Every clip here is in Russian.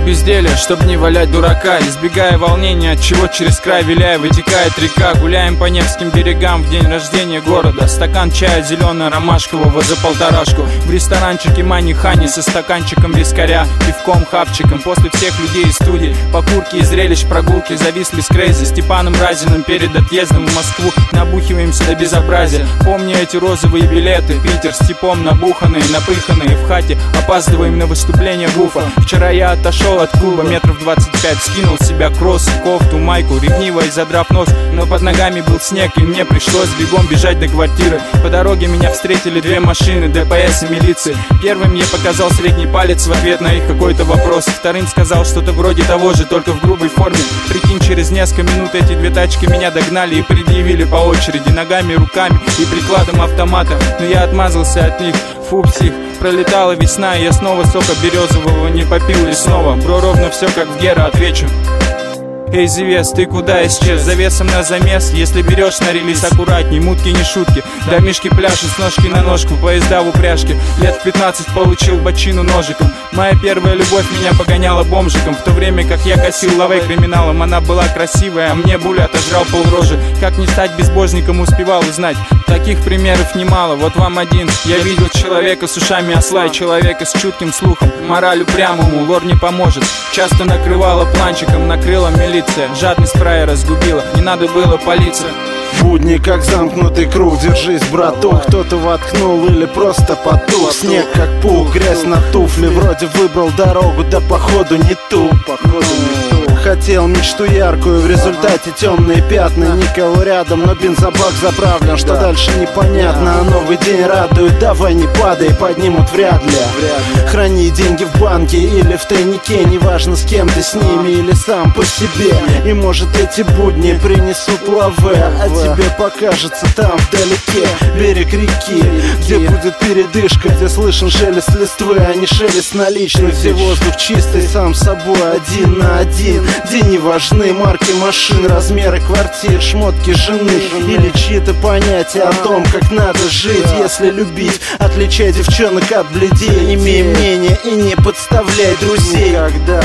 безделия, чтоб не валять дурака. Избегая волнения, от чего через край виляя вытекает река. Гуляем по Невским берегам в день рождения города. Стакан чая зелено-ромашкового за полторашку. В ресторанчике Мани-Хани со стаканчиком вискаря, пивком, хапчиком. После всех людей из студии, покурки и зрелищ, прогулки зависли с Крейзи Степаном Разиным перед отъездом в Москву. Набухиваемся до безобразия. Помню эти розовые билеты. Питер с типом набуханные, напыханные в хате. Опаздываем на выступление Гуфа. Вчера я отошел от клуба метров 25. Скинул с себя кроссы, кофту, майку, ревниво и задрав нос. Но под ногами был снег, и мне пришлось бегом бежать до квартиры. По дороге меня встретили две машины, ДПС и милиции. Первым мне показал средний палец в ответ на их какой-то вопрос. Вторым сказал что-то вроде того же, только в грубой форме. Прикинь, через несколько минут эти две тачки меня догнали и предъявили по очереди ногами, руками и прикладом автомата. Но я отмазался от них. Фу, псих, пролетала весна, и я снова сока березового не попил лесного. Бро, ровно все как в Гера, отвечу. Эй, Зевес, ты куда исчез? Завесом на замес, если берешь на релиз аккуратней. Мутки не шутки, домишки пляшут с ножки на ножку. Поезда в упряжке, лет в 15 получил бочину ножиком. Моя первая любовь меня погоняла бомжиком. В то время как я косил лавей криминалом, она была красивая, а мне Буля отожрал полрожи. Как не стать безбожником, успевал узнать. Таких примеров немало, вот вам один. Я видел человека с ушами осла и человека с чутким слухом. Мораль упрямому лор не поможет. Часто накрывала планчиком, накрыла милиция. Жадность края разгубила, не надо было палиться. Будни как замкнутый круг, держись, братух. Кто-то воткнул или просто потух. Снег как пух, грязь на туфли. Вроде выбрал дорогу, да походу не ту. Хотел мечту яркую, в результате темные пятна. Никого рядом, но бензобак заправлен. Что дальше непонятно, а новый день радует. Давай не падай, поднимут вряд ли. Храни деньги в банке или в тайнике. Неважно с кем ты, с ними или сам по себе. И может эти будни принесут лаве, а тебе покажется там вдалеке берег реки, где будет передышка, где слышен шелест листвы, а не шелест наличных. Где воздух чистый, сам собой, один на один. Где не важны марки машин, размеры квартир, шмотки жены или чьи-то понятия о том, как надо жить. Если любить, отличай девчонок от бледей. Имей мнение и не подставляй друзей. Когда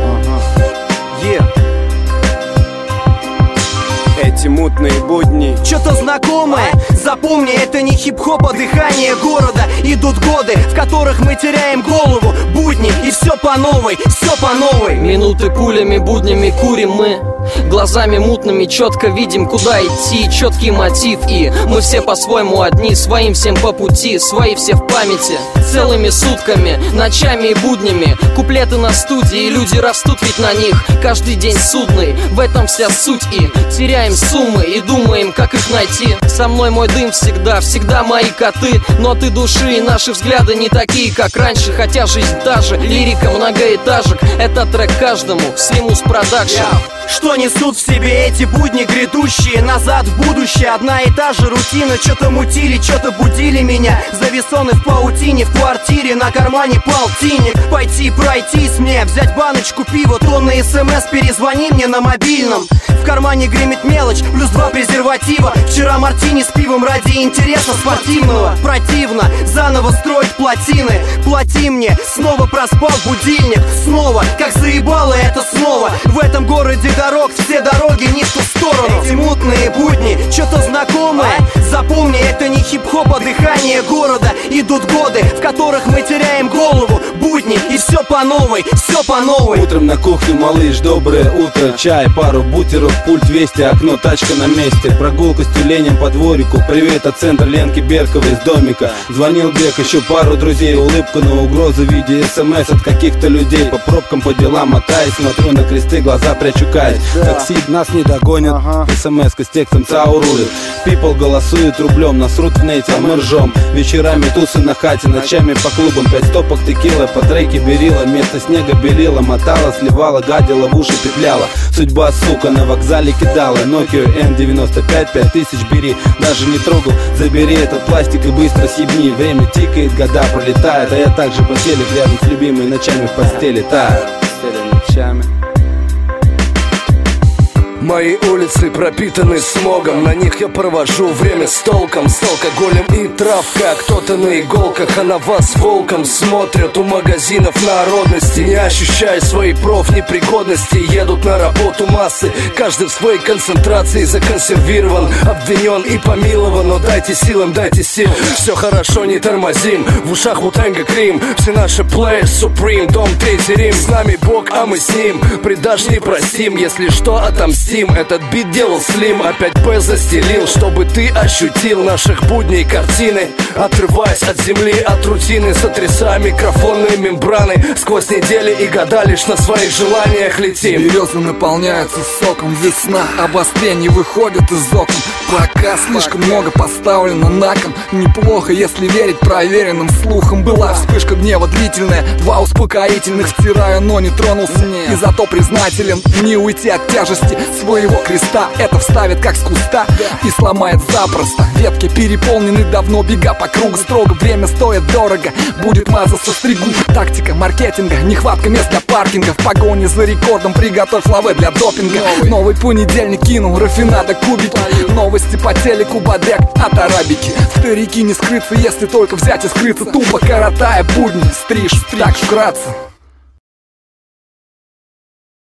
эти мутные будни что-то знакомое, запомни, это не хип-хоп, а дыхание города. Идут годы, в которых мы теряем голову. Будни, и все по новой, все по новой. Минуты пулями, буднями курим мы. Глазами мутными четко видим, куда идти. Четкий мотив, и мы все по-своему одни. Своим всем по пути, свои все в памяти. Целыми сутками, ночами и буднями. Куплеты на студии, люди растут ведь на них. Каждый день судный, в этом вся суть. И теряем суммы и думаем, как их найти. Со мной мой дым всегда, всегда мои коты. Ноты души и наши взгляды не такие, как раньше. Хотя жизнь та же, лирика многоэтажек. Это трек каждому, Симус Продакшн. Что несут в себе эти будни грядущие? Назад в будущее, одна и та же рутина. Что-то мутили, что-то будили меня. Завесоны в паутине, в квартире, на кармане полтинник. Пойти пройтись мне, взять баночку пива, тонны смс, перезвони мне на мобильном. В кармане гремит мелочь, плюс 2 презерватива. Вчера мартини с пивом ради интереса спортивного. Противно заново строить плотины. Плати мне, снова проспал будильник. Снова, как заебало это снова. В этом городе дорог, все дороги не в ту сторону. Эти мутные будни, что-то знакомое. Запомни, это не хип-хоп, а дыхание города. Идут годы, в которых мы теряем голову. Будни, и все по новой, все по новой. Утром на кухне, малыш, доброе утро. Чай, пару бутеров, пульт 200, окно, тачка на месте. Прогулка с тюленем по дворику. Привет от центра Ленки Берковой из домика. Звонил Бек, еще пару друзей. Улыбку на угрозу в виде смс от каких-то людей. По пробкам, по делам мотаюсь, смотрю на кресты, глаза прячу каюсь. Такси нас не догонят, смс-ка с текстом ЦАУ рулит. People голосуют рублем, насрут в нете, а мы ржем. Вечерами тусы на хате, ночами по клубам. 5 стопок текила, по треке берила. Место снега белила, мотала, сливала, гадила, в уши петляла. Судьба, сука, на вокзале кидала. Nokia N95, 5000 бери. Даже не трогал, забери этот пластик и быстро съебни. Время тикает, года пролетает, а я также по телек рядом с любимой, ночами в постели таю. Мои улицы пропитаны смогом, на них я провожу время с толком, с алкоголем и травка. Кто-то на иголках, а на вас волком смотрят у магазинов народности. Не ощущая своей профнепригодности, едут на работу массы. Каждый в своей концентрации законсервирован, обвинен и помилован. Но дайте силам, дайте сил, все хорошо, не тормозим. В ушах Wu-Tang Крим, все наши players Supreme. Дом 3 Рим, с нами Бог, а мы с ним. Предашь, не простим, если что, отомстим. Этот бит делал Слим, опять П застелил, чтобы ты ощутил наших будней картины. Отрываясь от земли, от рутины, сотрясая микрофонные мембраны. Сквозь недели и года лишь на своих желаниях летим. Березы наполняются соком, весна, обострение выходит из окон. Пока слишком много поставлено на кон. Неплохо, если верить проверенным слухам. Была вспышка гнева длительная, 2 успокоительных втираю, но не тронулся. И зато признателен, не уйти от тяжести своего креста. Это вставит как с куста и сломает запросто. Ветки переполнены давно, бега по кругу строго. Время стоит дорого, будет мазаться стригу. Тактика маркетинга, нехватка мест для паркинга. В погоне за рекордом приготовь лавы для допинга. Новый понедельник кинул, рафинада кубики. Новости по телеку, бодек от арабики. Старики не скрыться, если только взять и скрыться. Тупо коротая будни, стриж, так вкратце.